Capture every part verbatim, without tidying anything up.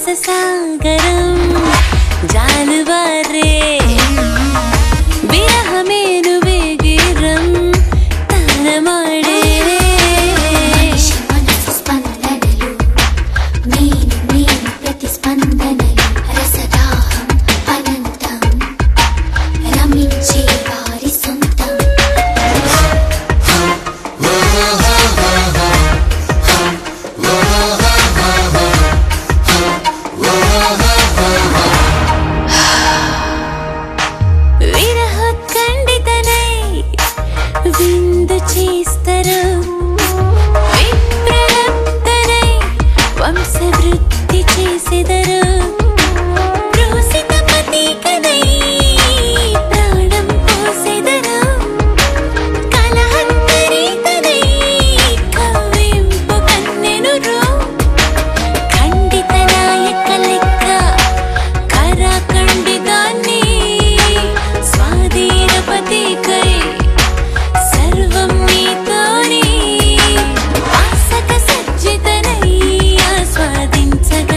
సరస సాగరం జాలువారే విరహమేను వేగిరం తానమాడే మనసు స్పందనలు నేను నేను ప్రతిస్పందనలు రసదాహం అనంతం రమించే వారి సొంతం విందు చేస్తారు విప్రలబ్ధనై వంశవృద్ధి చేసెదరు ప్రోసిత పతికనై ప్రాణం పోసెదరు కలహంతరితనై కవ్వింపు కన్నెనురు ఖండిత నాయక లెక్క కరాఖండితాన్ని స్వాధీన పతికై సర్వం నీతోనే ఆసక సజ్జితనై ఆస్వాదించగా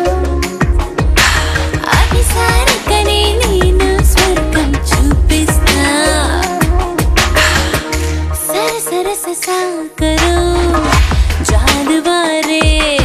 అభిసారికనే నేను స్వర్గం చూపిస్తా సరసరస సాగరం జాలువారే